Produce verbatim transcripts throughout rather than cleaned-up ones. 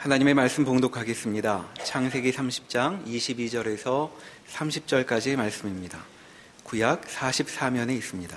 하나님의 말씀 봉독하겠습니다. 창세기 삼십 장 이십이 절에서 삼십 절까지의 말씀입니다. 구약 사십사 면에 있습니다.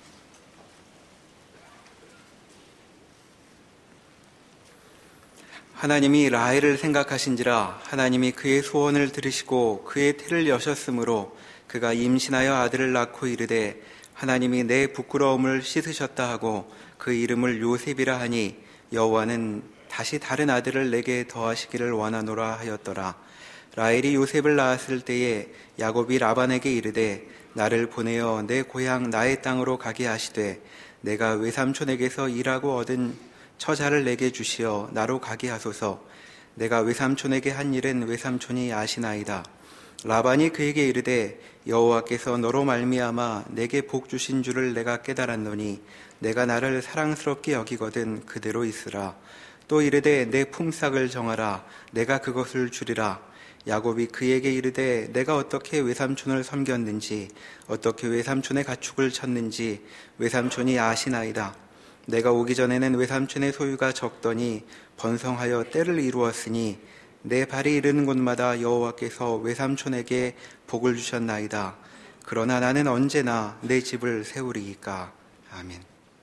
하나님이 라헬을 생각하신지라 하나님이 그의 소원을 들으시고 그의 태를 여셨으므로 그가 임신하여 아들을 낳고 이르되 하나님이 내 부끄러움을 씻으셨다 하고 그 이름을 요셉이라 하니 여호와는 다시 다른 아들을 내게 더하시기를 원하노라 하였더라. 라헬이 요셉을 낳았을 때에 야곱이 라반에게 이르되 나를 보내어 내 고향 나의 땅으로 가게 하시되 내가 외삼촌에게서 일하고 얻은 처자를 내게 주시어 나로 가게 하소서. 내가 외삼촌에게 한 일은 외삼촌이 아시나이다. 라반이 그에게 이르되 여호와께서 너로 말미암아 내게 복 주신 줄을 내가 깨달았노니 내가 나를 사랑스럽게 여기거든 그대로 있으라. 또 이르되 내 품삯을 정하라. 내가 그것을 주리라. 야곱이 그에게 이르되 내가 어떻게 외삼촌을 섬겼는지 어떻게 외삼촌의 가축을 쳤는지 외삼촌이 아시나이다. 내가 오기 전에는 외삼촌의 소유가 적더니 번성하여 때를 이루었으니 내 발이 이르는 곳마다 여호와께서 외삼촌에게 복을 주셨나이다. 그러나 나는 언제나 내 집을 세우리이까. 아멘.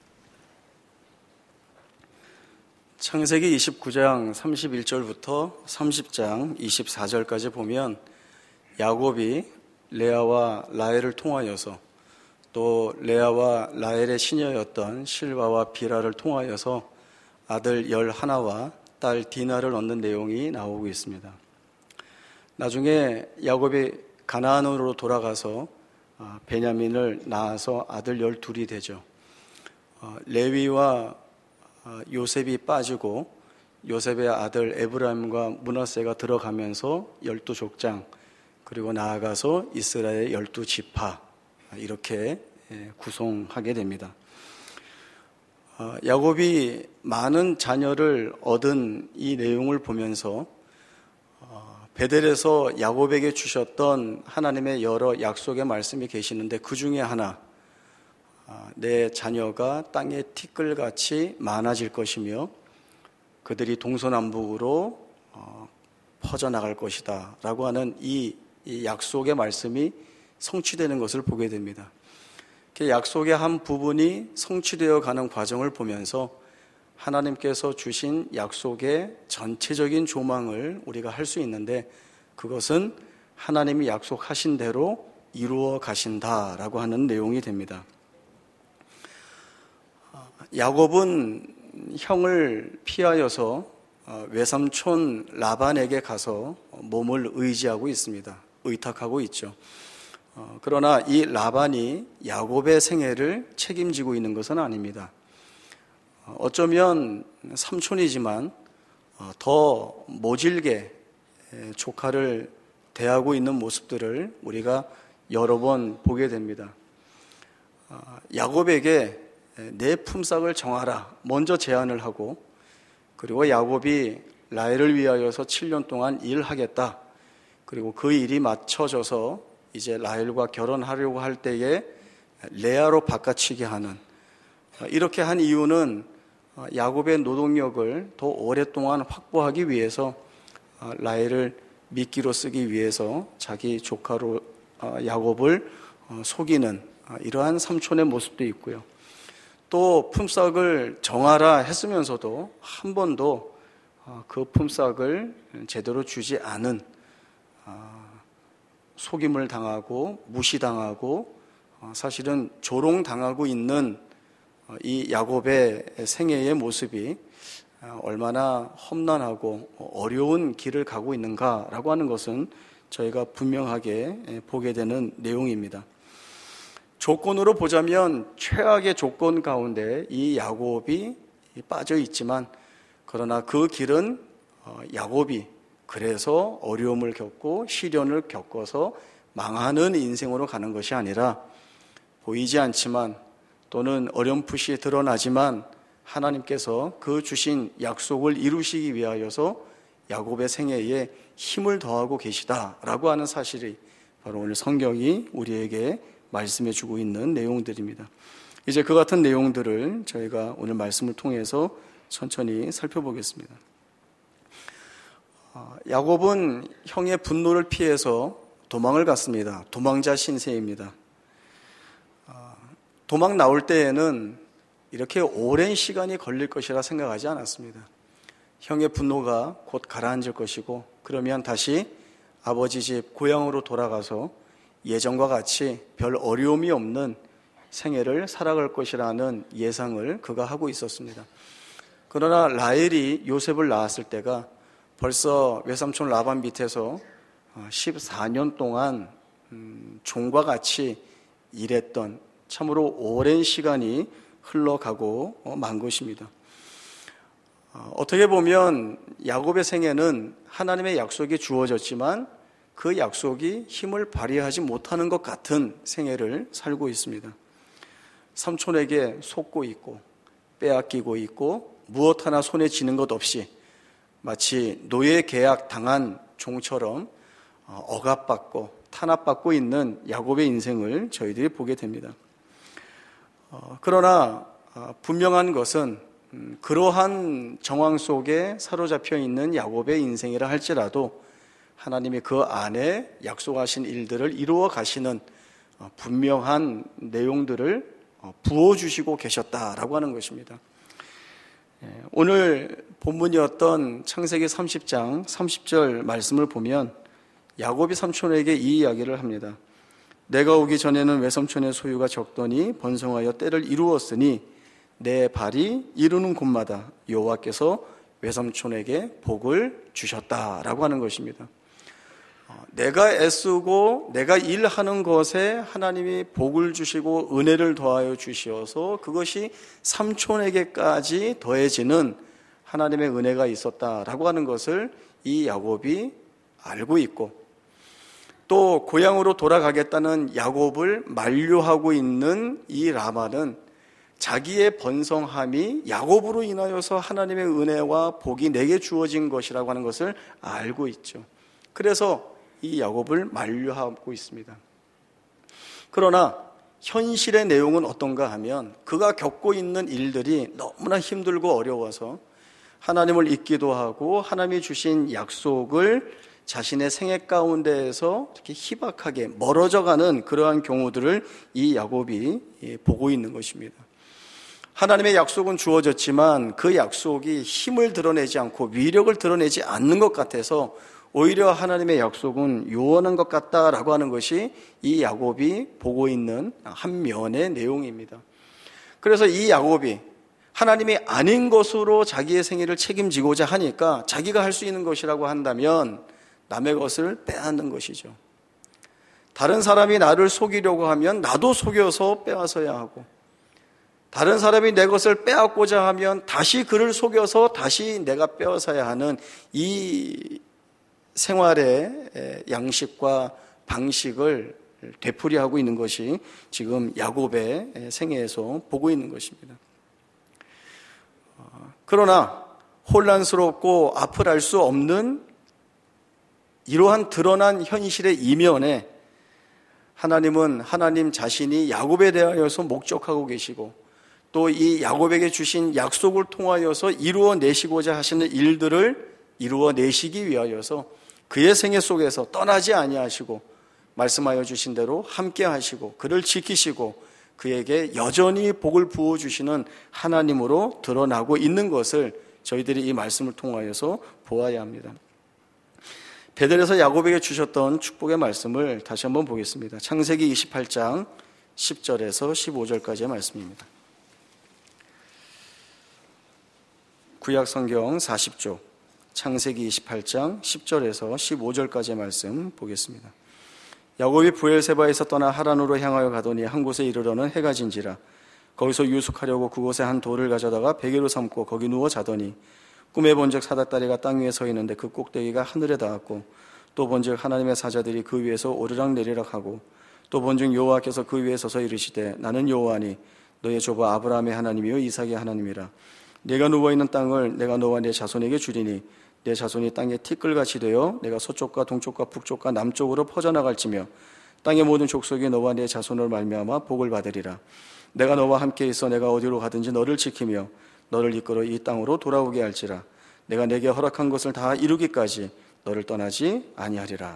창세기 이십구 장 삼십일 절부터 삼십 장 이십사 절까지 보면 야곱이 레아와 라헬을 통하여서 또 레아와 라헬의 시녀였던 실바와 비라를 통하여서 아들 열하나와 딸 디나를 얻는 내용이 나오고 있습니다. 나중에 야곱이 가나안으로 돌아가서 베냐민을 낳아서 아들 열둘이 되죠. 레위와 요셉이 빠지고 요셉의 아들 에브라임과 므낫세가 들어가면서 열두 족장 그리고 나아가서 이스라엘 열두 지파 이렇게 구성하게 됩니다. 야곱이 많은 자녀를 얻은 이 내용을 보면서 베델에서 야곱에게 주셨던 하나님의 여러 약속의 말씀이 계시는데 그 중에 하나, 내 자녀가 땅의 티끌같이 많아질 것이며 그들이 동서남북으로 퍼져나갈 것이다 라고 하는 이 약속의 말씀이 성취되는 것을 보게 됩니다. 그 약속의 한 부분이 성취되어 가는 과정을 보면서 하나님께서 주신 약속의 전체적인 조망을 우리가 할 수 있는데 그것은 하나님이 약속하신 대로 이루어 가신다라고 하는 내용이 됩니다. 야곱은 형을 피하여서 외삼촌 라반에게 가서 몸을 의지하고 있습니다. 의탁하고 있죠. 그러나 이 라반이 야곱의 생애를 책임지고 있는 것은 아닙니다. 어쩌면 삼촌이지만 더 모질게 조카를 대하고 있는 모습들을 우리가 여러 번 보게 됩니다. 야곱에게 내 품삯을 정하라 먼저 제안을 하고, 그리고 야곱이 라헬을 위하여서 칠 년 동안 일하겠다, 그리고 그 일이 맞춰져서 이제 라헬과 결혼하려고 할 때에 레아로 바꿔치게 하는, 이렇게 한 이유는 야곱의 노동력을 더 오랫동안 확보하기 위해서 라헬을 미끼로 쓰기 위해서 자기 조카로 야곱을 속이는 이러한 삼촌의 모습도 있고요. 또 품삯을 정하라 했으면서도 한 번도 그 품삯을 제대로 주지 않은, 속임을 당하고 무시당하고 사실은 조롱당하고 있는 이 야곱의 생애의 모습이 얼마나 험난하고 어려운 길을 가고 있는가라고 하는 것은 저희가 분명하게 보게 되는 내용입니다. 조건으로 보자면 최악의 조건 가운데 이 야곱이 빠져 있지만, 그러나 그 길은 야곱이 그래서 어려움을 겪고 시련을 겪어서 망하는 인생으로 가는 것이 아니라, 보이지 않지만 또는 어렴풋이 드러나지만 하나님께서 그 주신 약속을 이루시기 위하여서 야곱의 생애에 힘을 더하고 계시다라고 하는 사실이 바로 오늘 성경이 우리에게 말씀해 주고 있는 내용들입니다. 이제 그 같은 내용들을 저희가 오늘 말씀을 통해서 천천히 살펴보겠습니다. 야곱은 형의 분노를 피해서 도망을 갔습니다. 도망자 신세입니다. 도망 나올 때에는 이렇게 오랜 시간이 걸릴 것이라 생각하지 않았습니다. 형의 분노가 곧 가라앉을 것이고 그러면 다시 아버지 집 고향으로 돌아가서 예전과 같이 별 어려움이 없는 생애를 살아갈 것이라는 예상을 그가 하고 있었습니다. 그러나 라헬이 요셉을 낳았을 때가 벌써 외삼촌 라반 밑에서 십사 년 동안 종과 같이 일했던 참으로 오랜 시간이 흘러가고 만 것입니다. 어떻게 보면 야곱의 생애는 하나님의 약속이 주어졌지만 그 약속이 힘을 발휘하지 못하는 것 같은 생애를 살고 있습니다. 삼촌에게 속고 있고 빼앗기고 있고 무엇 하나 손에 쥐는 것 없이 마치 노예 계약 당한 종처럼 억압받고 탄압받고 있는 야곱의 인생을 저희들이 보게 됩니다. 그러나 분명한 것은 그러한 정황 속에 사로잡혀 있는 야곱의 인생이라 할지라도 하나님이 그 안에 약속하신 일들을 이루어 가시는 분명한 내용들을 부어주시고 계셨다라고 하는 것입니다. 오늘 본문이었던 창세기 삼십 장 삼십 절 말씀을 보면 야곱이 삼촌에게 이 이야기를 합니다. 내가 오기 전에는 외삼촌의 소유가 적더니 번성하여 때를 이루었으니 내 발이 이루는 곳마다 여호와께서 외삼촌에게 복을 주셨다라고 하는 것입니다. 내가 애쓰고 내가 일하는 것에 하나님이 복을 주시고 은혜를 더하여 주시어서 그것이 삼촌에게까지 더해지는 하나님의 은혜가 있었다라고 하는 것을 이 야곱이 알고 있고 또 고향으로 돌아가겠다는 야곱을 만류하고 있는 이 라반은 자기의 번성함이 야곱으로 인하여서 하나님의 은혜와 복이 내게 주어진 것이라고 하는 것을 알고 있죠. 그래서 이 야곱을 만류하고 있습니다. 그러나 현실의 내용은 어떤가 하면 그가 겪고 있는 일들이 너무나 힘들고 어려워서 하나님을 잊기도 하고 하나님이 주신 약속을 자신의 생애 가운데에서 이렇게 희박하게 멀어져가는 그러한 경우들을 이 야곱이 보고 있는 것입니다. 하나님의 약속은 주어졌지만 그 약속이 힘을 드러내지 않고 위력을 드러내지 않는 것 같아서 오히려 하나님의 약속은 요원한 것 같다라고 하는 것이 이 야곱이 보고 있는 한 면의 내용입니다. 그래서 이 야곱이 하나님이 아닌 것으로 자기의 생애를 책임지고자 하니까 자기가 할 수 있는 것이라고 한다면 남의 것을 빼앗는 것이죠. 다른 사람이 나를 속이려고 하면 나도 속여서 빼앗아야 하고 다른 사람이 내 것을 빼앗고자 하면 다시 그를 속여서 다시 내가 빼앗아야 하는 이 생활의 양식과 방식을 되풀이하고 있는 것이 지금 야곱의 생애에서 보고 있는 것입니다. 그러나 혼란스럽고 앞을 알 수 없는 이러한 드러난 현실의 이면에 하나님은 하나님 자신이 야곱에 대하여서 목적하고 계시고 또 이 야곱에게 주신 약속을 통하여서 이루어내시고자 하시는 일들을 이루어내시기 위하여서 그의 생애 속에서 떠나지 아니하시고 말씀하여 주신 대로 함께 하시고 그를 지키시고 그에게 여전히 복을 부어주시는 하나님으로 드러나고 있는 것을 저희들이 이 말씀을 통하여서 보아야 합니다. 베델에서 야곱에게 주셨던 축복의 말씀을 다시 한번 보겠습니다. 창세기 이십팔 장 십 절에서 십오 절까지의 말씀입니다. 구약성경 사십 조 창세기 이십팔 장 십 절에서 십오 절까지의 말씀 보겠습니다. 야곱이 브엘세바에서 떠나 하란으로 향하여 가더니 한 곳에 이르러는 해가 진지라. 거기서 유숙하려고 그곳에 한 돌을 가져다가 베개로 삼고 거기 누워 자더니 꿈에 본즉 사닥다리가 땅 위에 서 있는데 그 꼭대기가 하늘에 닿았고 또 본즉 하나님의 사자들이 그 위에서 오르락 내리락 하고 또 본즉 여호와께서 그 위에 서서 이르시되 나는 여호와니 너의 조부 아브라함의 하나님이요 이삭의 하나님이라. 네가 누워있는 땅을 내가 너와 네 자손에게 주리니 내 자손이 땅에 티끌같이 되어 내가 서쪽과 동쪽과 북쪽과 남쪽으로 퍼져나갈지며 땅의 모든 족속이 너와 네 자손을 말미암아 복을 받으리라. 내가 너와 함께 있어 내가 어디로 가든지 너를 지키며 너를 이끌어 이 땅으로 돌아오게 할지라. 내가 내게 허락한 것을 다 이루기까지 너를 떠나지 아니하리라.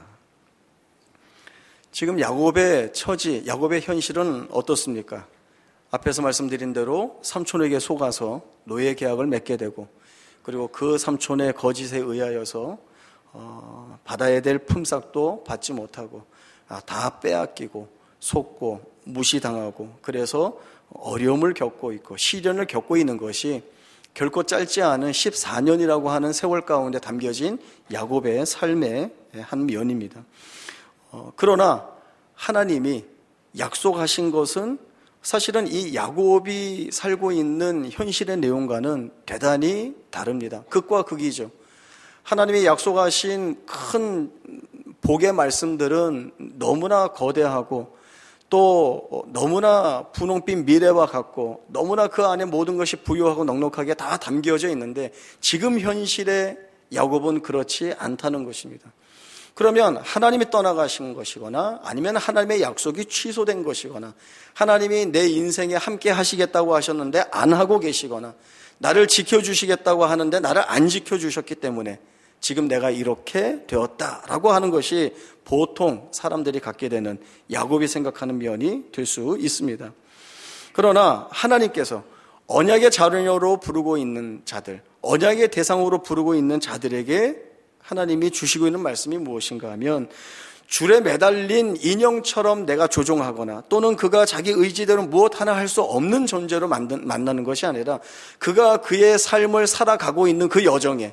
지금 야곱의 처지, 야곱의 현실은 어떻습니까? 앞에서 말씀드린 대로 삼촌에게 속아서 노예 계약을 맺게 되고, 그리고 그 삼촌의 거짓에 의하여서 어, 받아야 될 품삯도 받지 못하고 아, 다 빼앗기고 속고 무시당하고, 그래서 어려움을 겪고 있고 시련을 겪고 있는 것이 결코 짧지 않은 십사 년이라고 하는 세월 가운데 담겨진 야곱의 삶의 한 면입니다. 어, 그러나 하나님이 약속하신 것은 사실은 이 야곱이 살고 있는 현실의 내용과는 대단히 다릅니다. 극과 극이죠. 하나님이 약속하신 큰 복의 말씀들은 너무나 거대하고 또 너무나 분홍빛 미래와 같고 너무나 그 안에 모든 것이 부유하고 넉넉하게 다 담겨져 있는데, 지금 현실의 야곱은 그렇지 않다는 것입니다. 그러면 하나님이 떠나가신 것이거나 아니면 하나님의 약속이 취소된 것이거나 하나님이 내 인생에 함께 하시겠다고 하셨는데 안 하고 계시거나 나를 지켜주시겠다고 하는데 나를 안 지켜주셨기 때문에 지금 내가 이렇게 되었다라고 하는 것이 보통 사람들이 갖게 되는, 야곱이 생각하는 면이 될 수 있습니다. 그러나 하나님께서 언약의 자녀로 부르고 있는 자들, 언약의 대상으로 부르고 있는 자들에게 하나님이 주시고 있는 말씀이 무엇인가 하면, 줄에 매달린 인형처럼 내가 조종하거나 또는 그가 자기 의지대로 무엇 하나 할 수 없는 존재로 만든, 만나는 것이 아니라 그가 그의 삶을 살아가고 있는 그 여정에,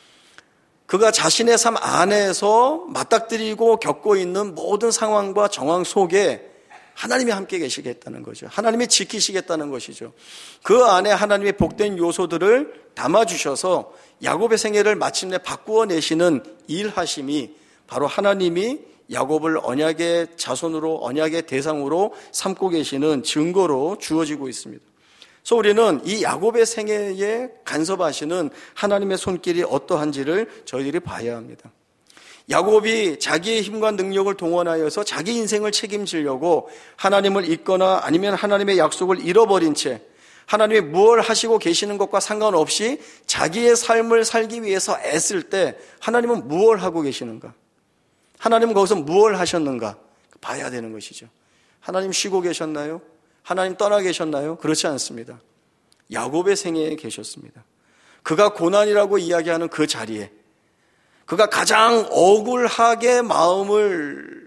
그가 자신의 삶 안에서 맞닥뜨리고 겪고 있는 모든 상황과 정황 속에 하나님이 함께 계시겠다는 거죠. 하나님이 지키시겠다는 것이죠. 그 안에 하나님의 복된 요소들을 담아주셔서 야곱의 생애를 마침내 바꾸어 내시는 일하심이 바로 하나님이 야곱을 언약의 자손으로, 언약의 대상으로 삼고 계시는 증거로 주어지고 있습니다. 그래서 우리는 이 야곱의 생애에 간섭하시는 하나님의 손길이 어떠한지를 저희들이 봐야 합니다. 야곱이 자기의 힘과 능력을 동원하여서 자기 인생을 책임지려고 하나님을 잊거나 아니면 하나님의 약속을 잃어버린 채 하나님이 무엇을 하시고 계시는 것과 상관없이 자기의 삶을 살기 위해서 애쓸 때 하나님은 무엇을 하고 계시는가? 하나님은 거기서 무엇을 하셨는가? 봐야 되는 것이죠. 하나님 쉬고 계셨나요? 하나님 떠나 계셨나요? 그렇지 않습니다. 야곱의 생애에 계셨습니다. 그가 고난이라고 이야기하는 그 자리에, 그가 가장 억울하게 마음을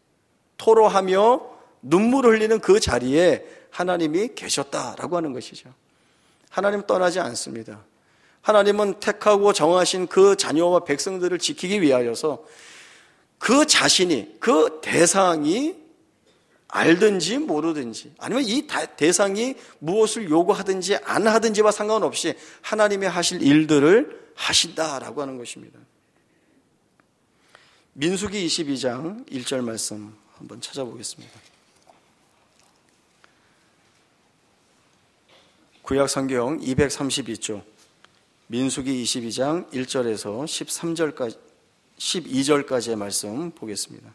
토로하며 눈물을 흘리는 그 자리에 하나님이 계셨다라고 하는 것이죠. 하나님 떠나지 않습니다. 하나님은 택하고 정하신 그 자녀와 백성들을 지키기 위하여서 그 자신이, 그 대상이 알든지 모르든지 아니면 이 대상이 무엇을 요구하든지 안 하든지와 상관없이 하나님이 하실 일들을 하신다라고 하는 것입니다. 민수기 이십이 장 일 절 말씀 한번 찾아보겠습니다. 구약성경 이백삼십이 쪽 민수기 이십이 장 일 절에서 십삼 절까지, 십이 절까지의 말씀 보겠습니다.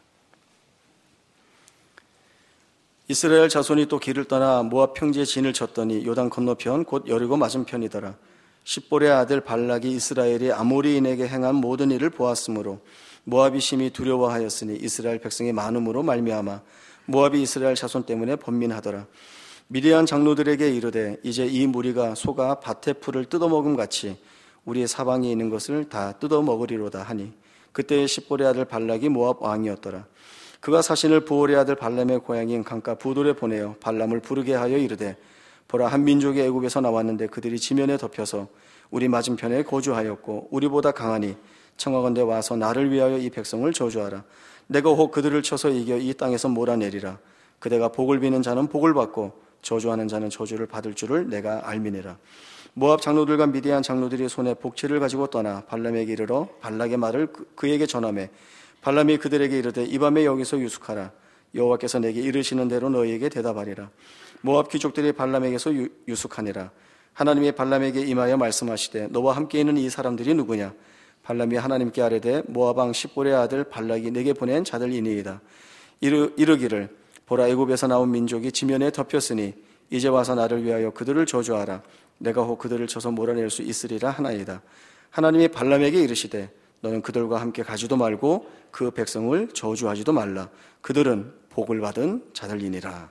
이스라엘 자손이 또 길을 떠나 모압 평지에 진을 쳤더니 요단 건너편 곧 여리고 맞은편이더라. 십볼의 아들 발락이 이스라엘이 아모리인에게 행한 모든 일을 보았으므로 모압이 심히 두려워하였으니 이스라엘 백성이 많음으로 말미암아 모압이 이스라엘 자손 때문에 번민하더라. 미디안 장로들에게 이르되 이제 이 무리가 소가 밭의 풀을 뜯어먹음 같이 우리의 사방에 있는 것을 다 뜯어먹으리로다 하니 그때 십볼의 아들 발락이 모압 왕이었더라. 그가 사신을 부올의 아들 발람의 고향인 강가 부돌에 보내어 발람을 부르게 하여 이르되 보라, 한 민족이 애굽에서 나왔는데 그들이 지면에 덮여서 우리 맞은편에 거주하였고 우리보다 강하니 청하건대 와서 나를 위하여 이 백성을 저주하라. 내가 혹 그들을 쳐서 이겨 이 땅에서 몰아내리라. 그대가 복을 비는 자는 복을 받고 저주하는 자는 저주를 받을 줄을 내가 알미니라. 모압 장로들과 미디안 장로들이 손에 복치를 가지고 떠나 발람에게 이르러 발락의 말을 그에게 전하매 발람이 그들에게 이르되 이 밤에 여기서 유숙하라. 여호와께서 내게 이르시는 대로 너희에게 대답하리라. 모압 귀족들이 발람에게서 유, 유숙하니라. 하나님이 발람에게 임하여 말씀하시되 너와 함께 있는 이 사람들이 누구냐? 발람이 하나님께 아뢰되 모압 왕 십볼의 아들 발락이 내게 보낸 자들이니이다. 이르, 이르기를 보라, 애굽에서 나온 민족이 지면에 덮였으니 이제 와서 나를 위하여 그들을 저주하라. 내가 혹 그들을 쳐서 몰아낼 수 있으리라 하나이다. 하나님이 발람에게 이르시되 너는 그들과 함께 가지도 말고 그 백성을 저주하지도 말라. 그들은 복을 받은 자들이니라.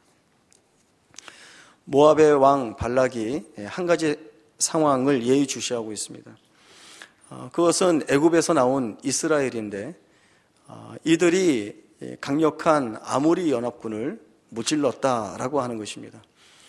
모압의 왕 발락이 한 가지 상황을 예의주시하고 있습니다. 그것은 애굽에서 나온 이스라엘인데 이들이 강력한 아모리 연합군을 무찔렀다라고 하는 것입니다.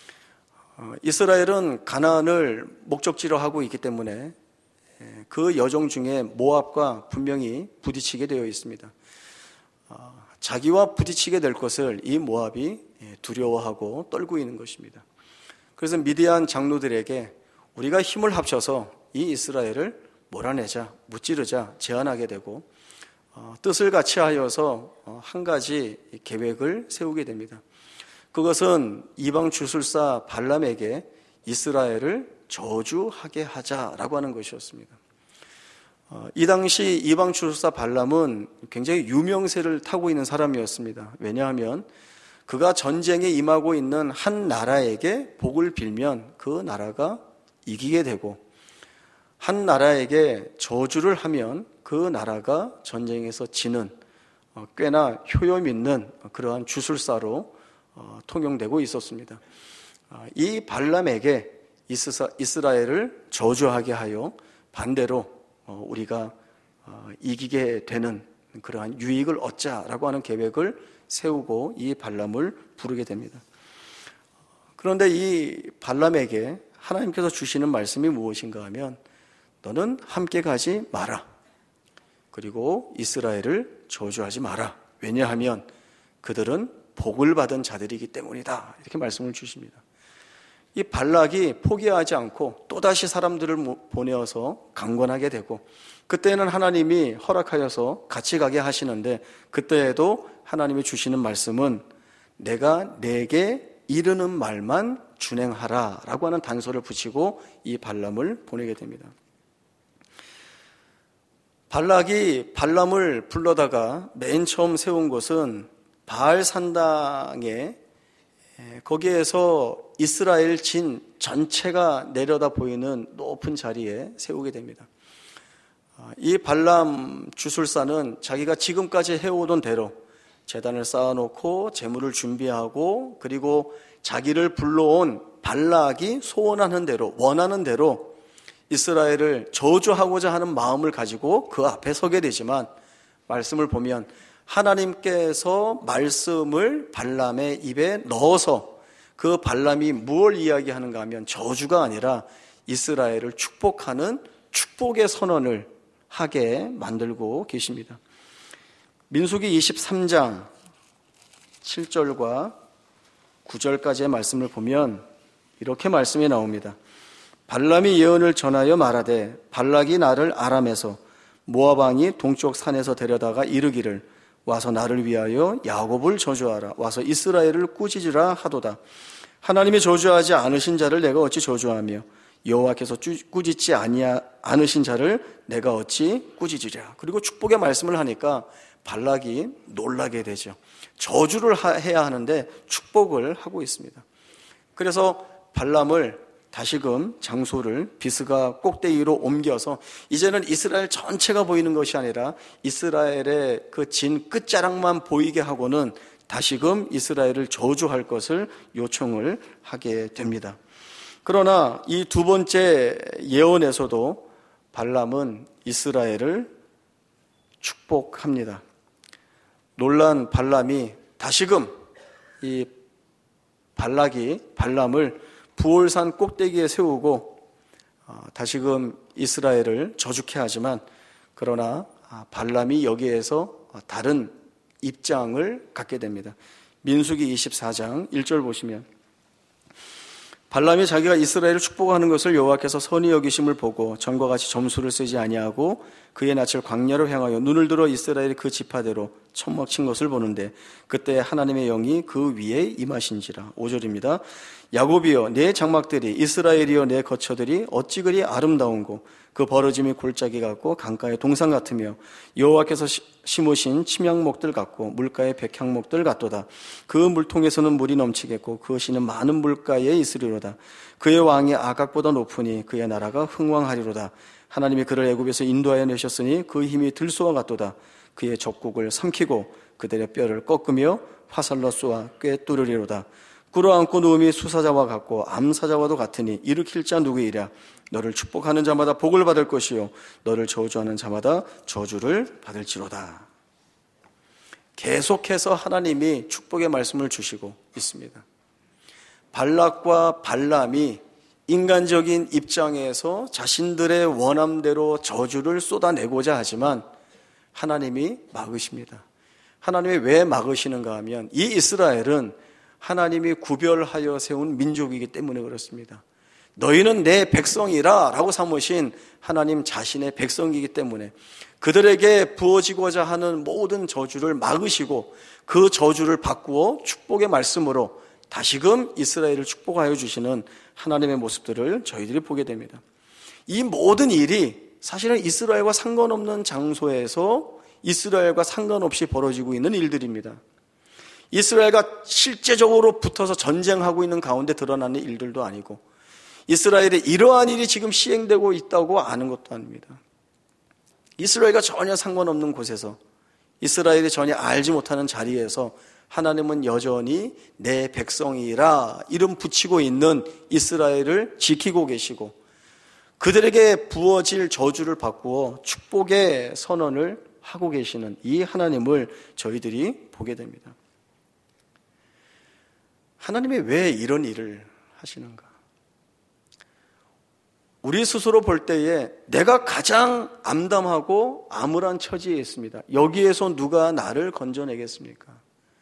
이스라엘은 가나안을 목적지로 하고 있기 때문에 그 여정 중에 모압과 분명히 부딪히게 되어 있습니다. 자기와 부딪히게 될 것을 이 모압이 두려워하고 떨고 있는 것입니다. 그래서 미디안 장로들에게 우리가 힘을 합쳐서 이 이스라엘을 몰아내자, 무찌르자 제안하게 되고 뜻을 같이 하여서 한 가지 계획을 세우게 됩니다. 그것은 이방 주술사 발람에게 이스라엘을 저주하게 하자라고 하는 것이었습니다. 이 당시 이방 주술사 발람은 굉장히 유명세를 타고 있는 사람이었습니다. 왜냐하면 그가 전쟁에 임하고 있는 한 나라에게 복을 빌면 그 나라가 이기게 되고 한 나라에게 저주를 하면 그 나라가 전쟁에서 지는 꽤나 효험 있는 그러한 주술사로 통용되고 있었습니다. 이 발람에게 이스라엘을 저주하게 하여 반대로 우리가 이기게 되는 그러한 유익을 얻자라고 하는 계획을 세우고 이 발람을 부르게 됩니다. 그런데 이 발람에게 하나님께서 주시는 말씀이 무엇인가 하면 너는 함께 가지 마라. 그리고 이스라엘을 저주하지 마라. 왜냐하면 그들은 복을 받은 자들이기 때문이다. 이렇게 말씀을 주십니다. 이 발락이 포기하지 않고 또다시 사람들을 보내어서 강권하게 되고 그때는 하나님이 허락하여서 같이 가게 하시는데 그때에도 하나님이 주시는 말씀은 내가 내게 이르는 말만 준행하라 라고 하는 단서를 붙이고 이 발람을 보내게 됩니다. 발락이 발람을 불러다가 맨 처음 세운 곳은 바알 산당에 거기에서 이스라엘 진 전체가 내려다 보이는 높은 자리에 세우게 됩니다. 이 발람 주술사는 자기가 지금까지 해오던 대로 제단을 쌓아놓고 제물을 준비하고 그리고 자기를 불러온 발락이 소원하는 대로 원하는 대로 이스라엘을 저주하고자 하는 마음을 가지고 그 앞에 서게 되지만 말씀을 보면 하나님께서 말씀을 발람의 입에 넣어서 그 발람이 무엇을 이야기하는가 하면 저주가 아니라 이스라엘을 축복하는 축복의 선언을 하게 만들고 계십니다. 민수기 이십삼 장 칠 절과 구 절까지의 말씀을 보면 이렇게 말씀이 나옵니다. 발람이 예언을 전하여 말하되 발락이 나를 아람에서 모압 왕이 동쪽 산에서 데려다가 이르기를 와서 나를 위하여 야곱을 저주하라. 와서 이스라엘을 꾸짖으라 하도다. 하나님이 저주하지 않으신 자를 내가 어찌 저주하며 여호와께서 꾸짖지 않으신 자를 내가 어찌 꾸짖으랴. 그리고 축복의 말씀을 하니까 발락이 놀라게 되죠. 저주를 해야 하는데 축복을 하고 있습니다. 그래서 발람을 다시금 장소를 비스가 꼭대기로 옮겨서 이제는 이스라엘 전체가 보이는 것이 아니라 이스라엘의 그 진 끝자락만 보이게 하고는 다시금 이스라엘을 저주할 것을 요청을 하게 됩니다. 그러나 이 두 번째 예언에서도 발람은 이스라엘을 축복합니다. 놀란 발람이 다시금 이 발락이 발람을 부올산 꼭대기에 세우고 다시금 이스라엘을 저주케 하지만 그러나 발람이 여기에서 다른 입장을 갖게 됩니다. 민수기 이십사 장 일 절 보시면 발람이 자기가 이스라엘을 축복하는 것을 여호와께서 선히 여기심을 보고 전과 같이 점수를 쓰지 아니하고 그의 낯을 광야로 향하여 눈을 들어 이스라엘이 그 지파대로 천막친 것을 보는데 그때 하나님의 영이 그 위에 임하신지라. 오 절입니다. 야곱이여 내 장막들이 이스라엘이여 내 거처들이 어찌 그리 아름다운고 그 벌어짐이 골짜기 같고 강가의 동산 같으며 여호와께서 심으신 침향목들 같고 물가의 백향목들 같도다. 그 물통에서는 물이 넘치겠고 그 시는 많은 물가에 있으리로다. 그의 왕이 아각보다 높으니 그의 나라가 흥왕하리로다. 하나님이 그를 애굽에서 인도하여 내셨으니 그 힘이 들소와 같도다. 그의 적국을 삼키고 그들의 뼈를 꺾으며 화살로 쏘아 꿰뚫으리로다. 꿇어앉고 누움이 수사자와 같고 암사자와도 같으니 일으킬 자 누구이랴. 너를 축복하는 자마다 복을 받을 것이요 너를 저주하는 자마다 저주를 받을지로다. 계속해서 하나님이 축복의 말씀을 주시고 있습니다. 발락과 발람이 인간적인 입장에서 자신들의 원함대로 저주를 쏟아내고자 하지만 하나님이 막으십니다. 하나님이 왜 막으시는가 하면 이 이스라엘은 하나님이 구별하여 세운 민족이기 때문에 그렇습니다. 너희는 내 백성이라 라고 삼으신 하나님 자신의 백성이기 때문에 그들에게 부어지고자 하는 모든 저주를 막으시고 그 저주를 바꾸어 축복의 말씀으로 다시금 이스라엘을 축복하여 주시는 하나님의 모습들을 저희들이 보게 됩니다. 이 모든 일이 사실은 이스라엘과 상관없는 장소에서 이스라엘과 상관없이 벌어지고 있는 일들입니다. 이스라엘과 실제적으로 붙어서 전쟁하고 있는 가운데 드러나는 일들도 아니고 이스라엘의 이러한 일이 지금 시행되고 있다고 아는 것도 아닙니다. 이스라엘과 전혀 상관없는 곳에서 이스라엘이 전혀 알지 못하는 자리에서 하나님은 여전히 내 백성이라 이름 붙이고 있는 이스라엘을 지키고 계시고 그들에게 부어질 저주를 바꾸어 축복의 선언을 하고 계시는 이 하나님을 저희들이 보게 됩니다. 하나님이 왜 이런 일을 하시는가? 우리 스스로 볼 때에 내가 가장 암담하고 암울한 처지에 있습니다. 여기에서 누가 나를 건져내겠습니까?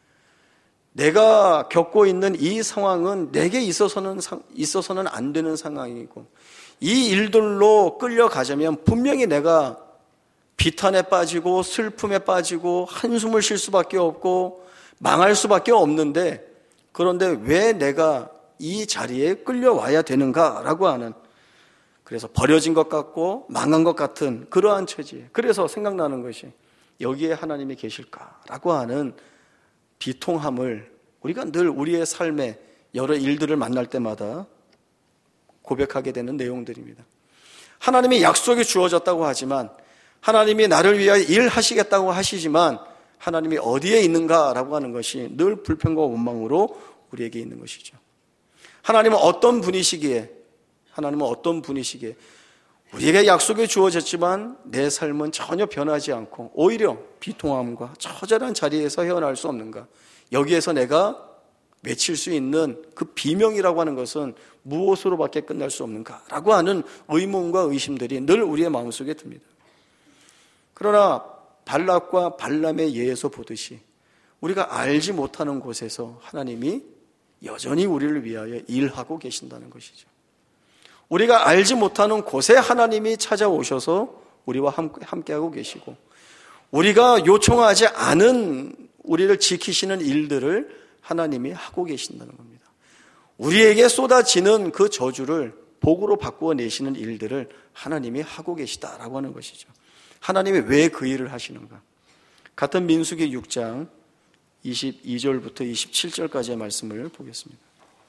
내가 겪고 있는 이 상황은 내게 있어서는, 있어서는 안 되는 상황이고 이 일들로 끌려가자면 분명히 내가 비탄에 빠지고 슬픔에 빠지고 한숨을 쉴 수밖에 없고 망할 수밖에 없는데 그런데 왜 내가 이 자리에 끌려와야 되는가라고 하는 그래서 버려진 것 같고 망한 것 같은 그러한 처지에 그래서 생각나는 것이 여기에 하나님이 계실까라고 하는 비통함을 우리가 늘 우리의 삶에 여러 일들을 만날 때마다 고백하게 되는 내용들입니다. 하나님이 약속이 주어졌다고 하지만 하나님이 나를 위하여 일하시겠다고 하시지만 하나님이 어디에 있는가라고 하는 것이 늘 불평과 원망으로 우리에게 있는 것이죠. 하나님은 어떤 분이시기에 하나님은 어떤 분이시기에 우리에게 약속이 주어졌지만 내 삶은 전혀 변하지 않고 오히려 비통함과 처절한 자리에서 헤어날 수 없는가? 여기에서 내가 외칠 수 있는 그 비명이라고 하는 것은 무엇으로밖에 끝날 수 없는가라고 하는 의문과 의심들이 늘 우리의 마음속에 듭니다. 그러나 발락과 발람의 예에서 보듯이 우리가 알지 못하는 곳에서 하나님이 여전히 우리를 위하여 일하고 계신다는 것이죠. 우리가 알지 못하는 곳에 하나님이 찾아오셔서 우리와 함께하고 계시고 우리가 요청하지 않은 우리를 지키시는 일들을 하나님이 하고 계신다는 겁니다. 우리에게 쏟아지는 그 저주를 복으로 바꾸어 내시는 일들을 하나님이 하고 계시다라고 하는 것이죠. 하나님이 왜 그 일을 하시는가? 같은 민수기 육 장 이십이 절부터 이십칠 절까지의 말씀을 보겠습니다.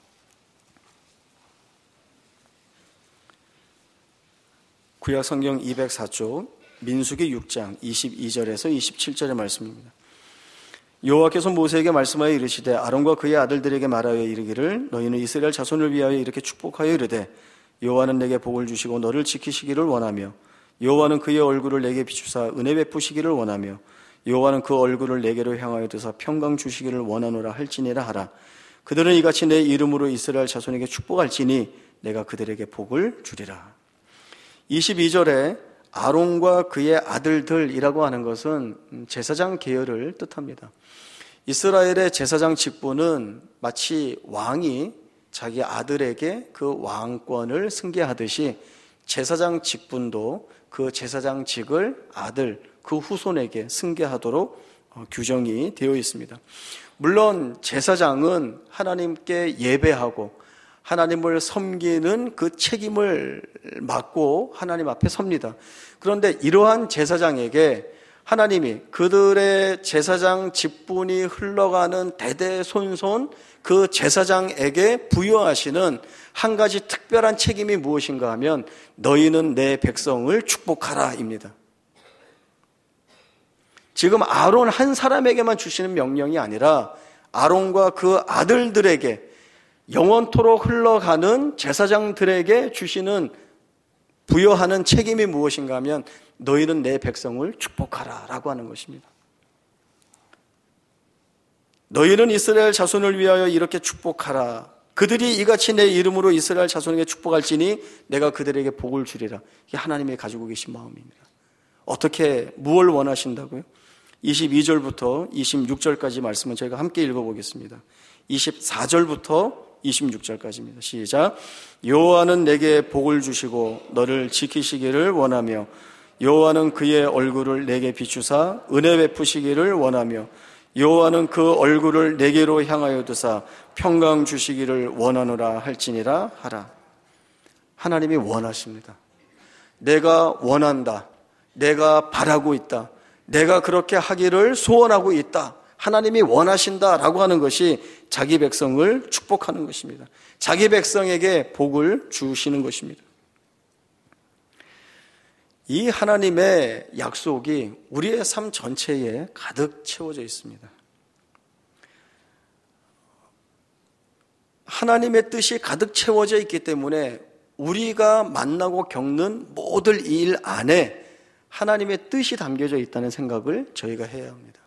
구약성경 이백사 쪽 민수기 육 장 이십이 절에서 이십칠 절의 말씀입니다. 여호와께서 모세에게 말씀하여 이르시되 아론과 그의 아들들에게 말하여 이르기를 너희는 이스라엘 자손을 위하여 이렇게 축복하여 이르되 여호와는 내게 복을 주시고 너를 지키시기를 원하며 여호와는 그의 얼굴을 내게 비추사 은혜 베푸시기를 원하며 여호와는 그 얼굴을 내게로 향하여 드사 평강 주시기를 원하노라 할지니라 하라. 그들은 이같이 내 이름으로 이스라엘 자손에게 축복할지니 내가 그들에게 복을 주리라. 이십이 절에 아론과 그의 아들들이라고 하는 것은 제사장 계열을 뜻합니다. 이스라엘의 제사장 직분은 마치 왕이 자기 아들에게 그 왕권을 승계하듯이 제사장 직분도 그 제사장직을 아들, 그 후손에게 승계하도록 규정이 되어 있습니다. 물론 제사장은 하나님께 예배하고 하나님을 섬기는 그 책임을 맡고 하나님 앞에 섭니다. 그런데 이러한 제사장에게 하나님이 그들의 제사장 직분이 흘러가는 대대손손 그 제사장에게 부여하시는 한 가지 특별한 책임이 무엇인가 하면 너희는 내 백성을 축복하라 입니다. 지금 아론 한 사람에게만 주시는 명령이 아니라 아론과 그 아들들에게 영원토록 흘러가는 제사장들에게 주시는 부여하는 책임이 무엇인가 하면 너희는 내 백성을 축복하라 라고 하는 것입니다. 너희는 이스라엘 자손을 위하여 이렇게 축복하라. 그들이 이같이 내 이름으로 이스라엘 자손에게 축복할지니 내가 그들에게 복을 주리라. 이게 하나님이 가지고 계신 마음입니다. 어떻게 무엇을 원하신다고요? 이십이 절부터 이십육 절까지 말씀은 저희가 함께 읽어보겠습니다. 이십사 절부터 이십육 절까지입니다. 시작. 여호와는 내게 복을 주시고 너를 지키시기를 원하며 여호와는 그의 얼굴을 내게 비추사 은혜 베푸시기를 원하며 여호와는 그 얼굴을 내게로 향하여 두사 평강 주시기를 원하노라 할지니라 하라. 하나님이 원하십니다. 내가 원한다. 내가 바라고 있다. 내가 그렇게 하기를 소원하고 있다. 하나님이 원하신다라고 하는 것이 자기 백성을 축복하는 것입니다. 자기 백성에게 복을 주시는 것입니다. 이 하나님의 약속이 우리의 삶 전체에 가득 채워져 있습니다. 하나님의 뜻이 가득 채워져 있기 때문에 우리가 만나고 겪는 모든 일 안에 하나님의 뜻이 담겨져 있다는 생각을 저희가 해야 합니다.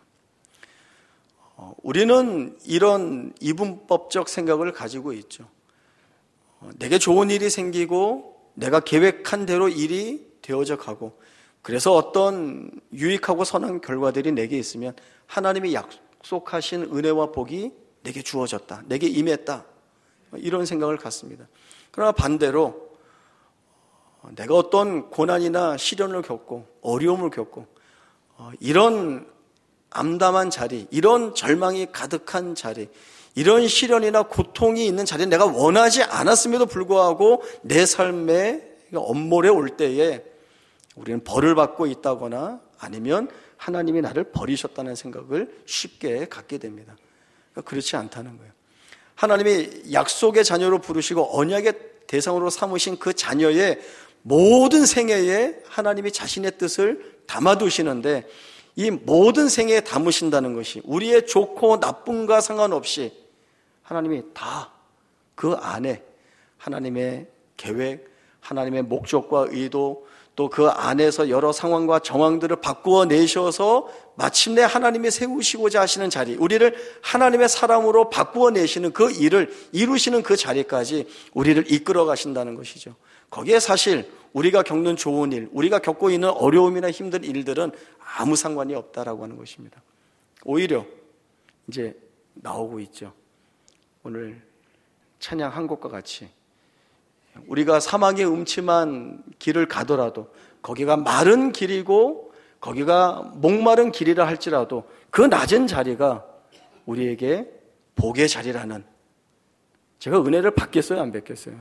우리는 이런 이분법적 생각을 가지고 있죠. 내게 좋은 일이 생기고 내가 계획한 대로 일이 되어져 가고 그래서 어떤 유익하고 선한 결과들이 내게 있으면 하나님이 약속하신 은혜와 복이 내게 주어졌다. 내게 임했다. 이런 생각을 갖습니다. 그러나 반대로 내가 어떤 고난이나 시련을 겪고 어려움을 겪고 이런 암담한 자리, 이런 절망이 가득한 자리, 이런 시련이나 고통이 있는 자리는 내가 원하지 않았음에도 불구하고 내 삶에 엄몰에 올 때에 우리는 벌을 받고 있다거나 아니면 하나님이 나를 버리셨다는 생각을 쉽게 갖게 됩니다. 그렇지 않다는 거예요. 하나님이 약속의 자녀로 부르시고 언약의 대상으로 삼으신 그 자녀의 모든 생애에 하나님이 자신의 뜻을 담아두시는데 이 모든 생애에 담으신다는 것이 우리의 좋고 나쁨과 상관없이 하나님이 다 그 안에 하나님의 계획, 하나님의 목적과 의도 또 그 안에서 여러 상황과 정황들을 바꾸어 내셔서 마침내 하나님이 세우시고자 하시는 자리, 우리를 하나님의 사람으로 바꾸어 내시는 그 일을 이루시는 그 자리까지 우리를 이끌어 가신다는 것이죠. 거기에 사실 우리가 겪는 좋은 일, 우리가 겪고 있는 어려움이나 힘든 일들은 아무 상관이 없다라고 하는 것입니다. 오히려 이제 나오고 있죠. 오늘 찬양한 것과 같이 우리가 사막의 음침한 길을 가더라도 거기가 마른 길이고 거기가 목마른 길이라 할지라도 그 낮은 자리가 우리에게 복의 자리라는, 제가 은혜를 받겠어요 안 받겠어요?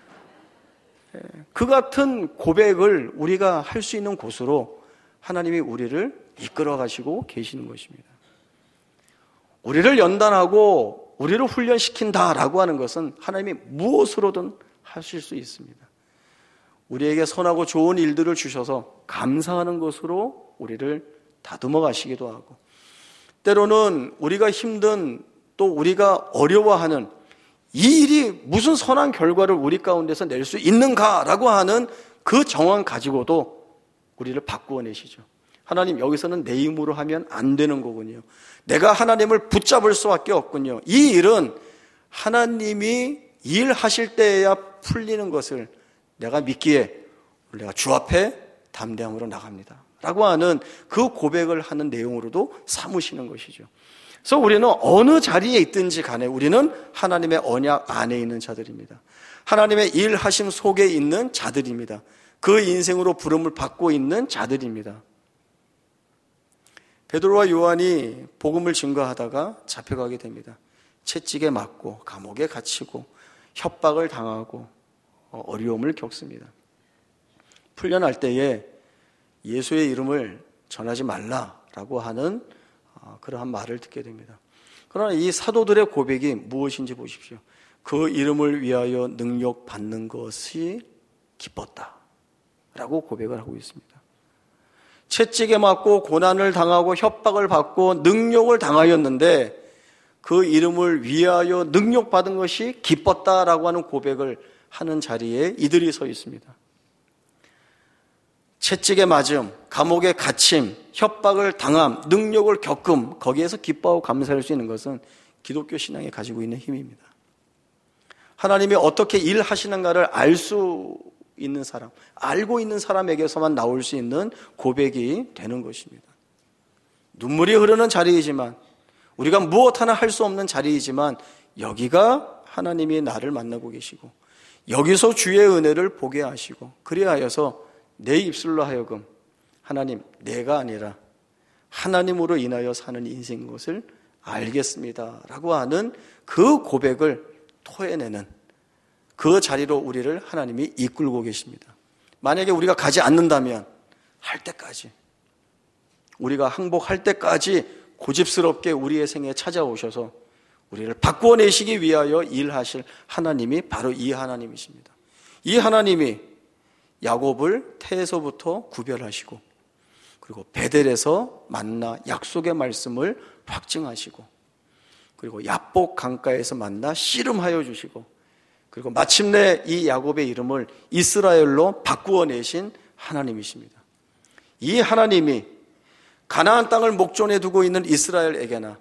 그 같은 고백을 우리가 할 수 있는 곳으로 하나님이 우리를 이끌어 가시고 계시는 것입니다. 우리를 연단하고 우리를 훈련시킨다라고 하는 것은 하나님이 무엇으로든 하실 수 있습니다. 우리에게 선하고 좋은 일들을 주셔서 감사하는 것으로 우리를 다듬어 가시기도 하고, 때로는 우리가 힘든 또 우리가 어려워하는 이 일이 무슨 선한 결과를 우리 가운데서 낼 수 있는가라고 하는 그 정황 가지고도 우리를 바꾸어 내시죠. 하나님, 여기서는 내 힘으로 하면 안 되는 거군요. 내가 하나님을 붙잡을 수밖에 없군요. 이 일은 하나님이 일하실 때에야 풀리는 것을 내가 믿기에 내가 주 앞에 담대함으로 나갑니다 라고 하는 그 고백을 하는 내용으로도 삼으시는 것이죠. 그래서 우리는 어느 자리에 있든지 간에 우리는 하나님의 언약 안에 있는 자들입니다. 하나님의 일하심 속에 있는 자들입니다. 그 인생으로 부름을 받고 있는 자들입니다. 베드로와 요한이 복음을 증거하다가 잡혀가게 됩니다. 채찍에 맞고 감옥에 갇히고 협박을 당하고 어려움을 겪습니다. 풀려날 때에 예수의 이름을 전하지 말라라고 하는 그러한 말을 듣게 됩니다. 그러나 이 사도들의 고백이 무엇인지 보십시오. 그 이름을 위하여 능력 받는 것이 기뻤다 라고 고백을 하고 있습니다. 채찍에 맞고 고난을 당하고 협박을 받고 능욕을 당하였는데 그 이름을 위하여 능력받은 것이 기뻤다라고 하는 고백을 하는 자리에 이들이 서 있습니다. 채찍에 맞음, 감옥에 갇힘, 협박을 당함, 능력을 겪음, 거기에서 기뻐하고 감사할 수 있는 것은 기독교 신앙이 가지고 있는 힘입니다. 하나님이 어떻게 일하시는가를 알 수 있는 사람, 알고 있는 사람에게서만 나올 수 있는 고백이 되는 것입니다. 눈물이 흐르는 자리이지만, 우리가 무엇 하나 할 수 없는 자리이지만, 여기가 하나님이 나를 만나고 계시고 여기서 주의 은혜를 보게 하시고, 그리하여서 내 입술로 하여금 하나님, 내가 아니라 하나님으로 인하여 사는 인생인 것을 알겠습니다 라고 하는 그 고백을 토해내는 그 자리로 우리를 하나님이 이끌고 계십니다. 만약에 우리가 가지 않는다면 할 때까지, 우리가 항복할 때까지 고집스럽게 우리의 생에 찾아오셔서 우리를 바꾸어내시기 위하여 일하실 하나님이 바로 이 하나님이십니다. 이 하나님이 야곱을 태에서부터 구별하시고, 그리고 베델에서 만나 약속의 말씀을 확증하시고, 그리고 야복 강가에서 만나 씨름하여 주시고, 그리고 마침내 이 야곱의 이름을 이스라엘로 바꾸어내신 하나님이십니다. 이 하나님이 가나안 땅을 목전에 두고 있는 이스라엘에게나,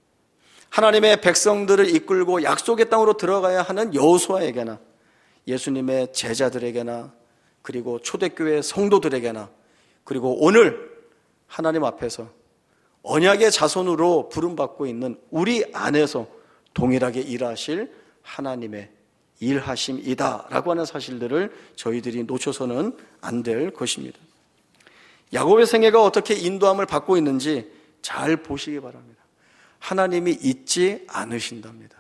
하나님의 백성들을 이끌고 약속의 땅으로 들어가야 하는 여호수아에게나, 예수님의 제자들에게나, 그리고 초대교회 성도들에게나, 그리고 오늘 하나님 앞에서 언약의 자손으로 부름받고 있는 우리 안에서 동일하게 일하실 하나님의 일하심이다 라고 하는 사실들을 저희들이 놓쳐서는 안 될 것입니다. 야곱의 생애가 어떻게 인도함을 받고 있는지 잘 보시기 바랍니다. 하나님이 잊지 않으신답니다.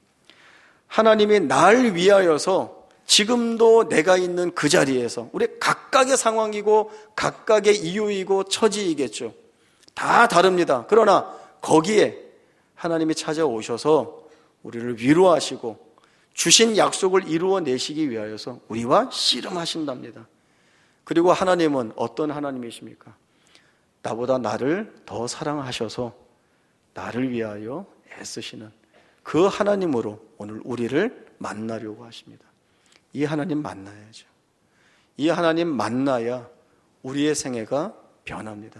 하나님이 날 위하여서 지금도 내가 있는 그 자리에서, 우리 각각의 상황이고 각각의 이유이고 처지이겠죠. 다 다릅니다. 그러나 거기에 하나님이 찾아오셔서 우리를 위로하시고 주신 약속을 이루어내시기 위하여서 우리와 씨름하신답니다. 그리고 하나님은 어떤 하나님이십니까? 나보다 나를 더 사랑하셔서 나를 위하여 애쓰시는 그 하나님으로 오늘 우리를 만나려고 하십니다. 이 하나님 만나야죠. 이 하나님 만나야 우리의 생애가 변합니다.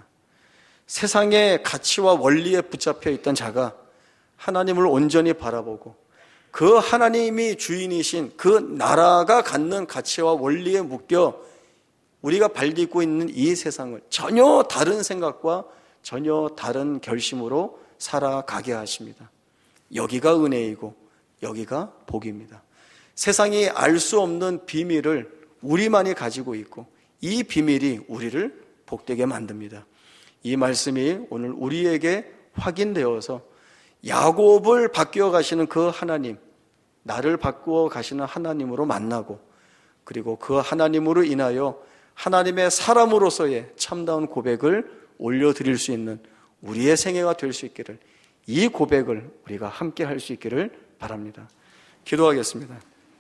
세상의 가치와 원리에 붙잡혀 있던 자가 하나님을 온전히 바라보고 그 하나님이 주인이신 그 나라가 갖는 가치와 원리에 묶여 우리가 발딛고 있는 이 세상을 전혀 다른 생각과 전혀 다른 결심으로 살아가게 하십니다. 여기가 은혜이고 여기가 복입니다. 세상이 알 수 없는 비밀을 우리만이 가지고 있고 이 비밀이 우리를 복되게 만듭니다. 이 말씀이 오늘 우리에게 확인되어서 야곱을 바뀌어 가시는 그 하나님, 나를 바꾸어 가시는 하나님으로 만나고, 그리고 그 하나님으로 인하여 하나님의 사람으로서의 참다운 고백을 올려드릴 수 있는 우리의 생애가 될 수 있기를, 이 고백을 우리가 함께 할 수 있기를 바랍니다. 기도하겠습니다.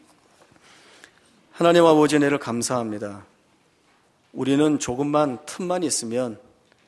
하나님 아버지, 은혜를 감사합니다. 우리는 조금만 틈만 있으면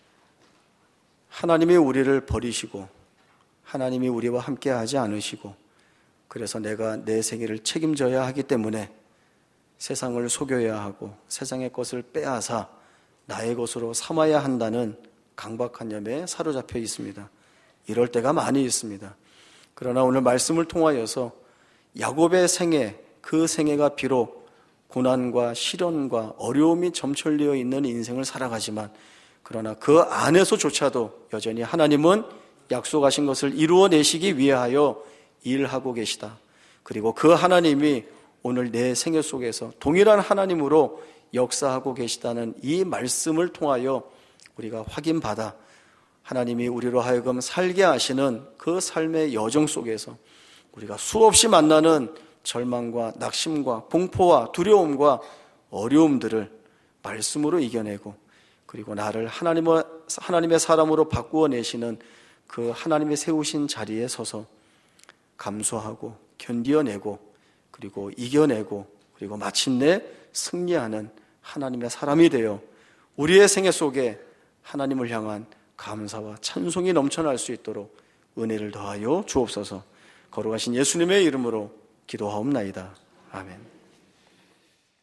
하나님이 우리를 버리시고 하나님이 우리와 함께 하지 않으시고, 그래서 내가 내 생애를 책임져야 하기 때문에 세상을 속여야 하고 세상의 것을 빼앗아 나의 것으로 삼아야 한다는 강박한 염에 사로잡혀 있습니다. 이럴 때가 많이 있습니다. 그러나 오늘 말씀을 통하여서 야곱의 생애, 그 생애가 비록 고난과 시련과 어려움이 점철되어 있는 인생을 살아가지만, 그러나 그 안에서조차도 여전히 하나님은 약속하신 것을 이루어내시기 위하여 일하고 계시다. 그리고 그 하나님이 오늘 내 생애 속에서 동일한 하나님으로 역사하고 계시다는 이 말씀을 통하여 우리가 확인받아 하나님이 우리로 하여금 살게 하시는 그 삶의 여정 속에서 우리가 수없이 만나는 절망과 낙심과 공포와 두려움과 어려움들을 말씀으로 이겨내고, 그리고 나를 하나님의, 하나님의 사람으로 바꾸어 내시는 그 하나님의 세우신 자리에 서서 감수하고 견디어내고 그리고 이겨내고 그리고 마침내 승리하는 하나님의 사람이 되어 우리의 생애 속에 하나님을 향한 감사와 찬송이 넘쳐날 수 있도록 은혜를 더하여 주옵소서. 거룩하신 예수님의 이름으로 기도하옵나이다. 아멘.